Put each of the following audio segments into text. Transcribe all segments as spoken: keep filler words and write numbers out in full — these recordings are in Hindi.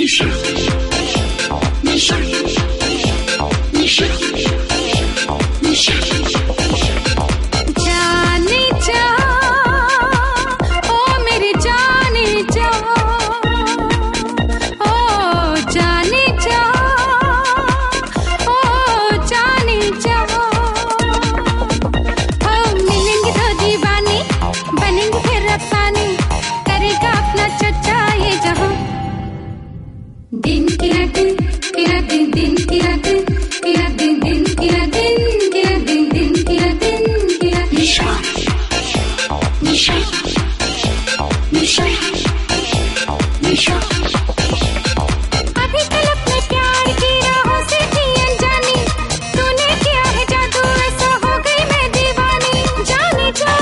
निशा निशा निशा निशा जाने जा ओ मेरी जाने जा ओ जाने जा ओ जाने जा ओ मिलेंगे तो दीवाने बनेंगे फिर अफसाने करेगा अपना चर्चा ये जहां दिन किरा दिन किरा दिन दिन किरा दिन किरा दिन दिन किरा दिन किरा दिन दिन किरा दिन किरा निशा निशा निशा निशा अभी कल अपने प्यार की राहों से थी अनजानी तूने किया है जादू ऐसा हो गई मैं दीवानी जाने जा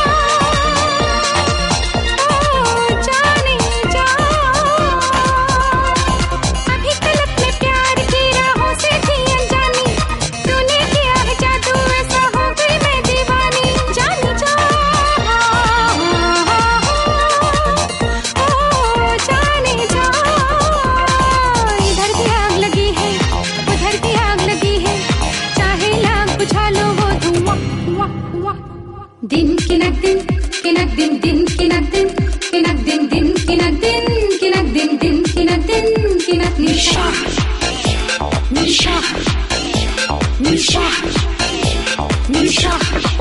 ओ जाने जा अभी कल अपने प्यार की राहों से थी अनजानी तूने किया है जादू ऐसा हो गई मैं दीवानी जाने जा ओ जाने जा इधर भी आग लगी है उधर भी आग लगी है चाहे लाख बुझा लो वो धुआं धुआं धुआं दिन किनक दिन किनक दिन दिन किनक दिन किनक दिन दिन किनक दिन किनक दिन दिन किनक दिन किनक निशा निशा निशा निशा